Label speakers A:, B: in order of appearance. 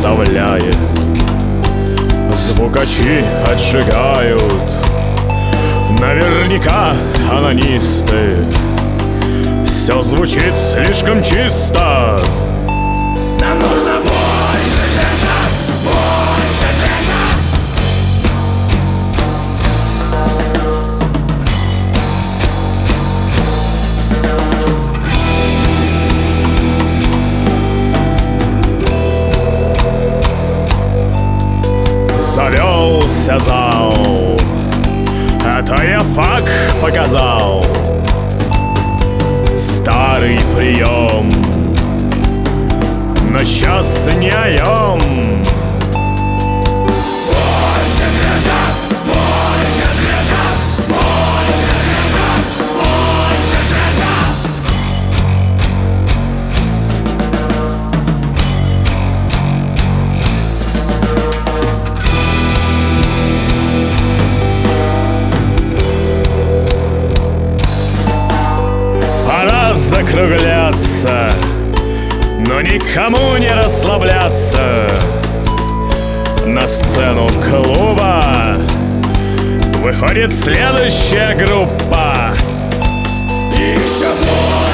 A: оставляет. Звукачи отжигают, наверняка анонисты. Все звучит слишком чисто.
B: Нам нужно больше трэша, больше трэша.
A: Завелся зал, это я фак показал. Старый прием, но сейчас не оем.
B: Больше трэша, больше трэша, больше трэша, больше трэша.
A: Пора закругляться, но никому не расслабляться. На сцену клуба выходит следующая группа.
B: Их все больше.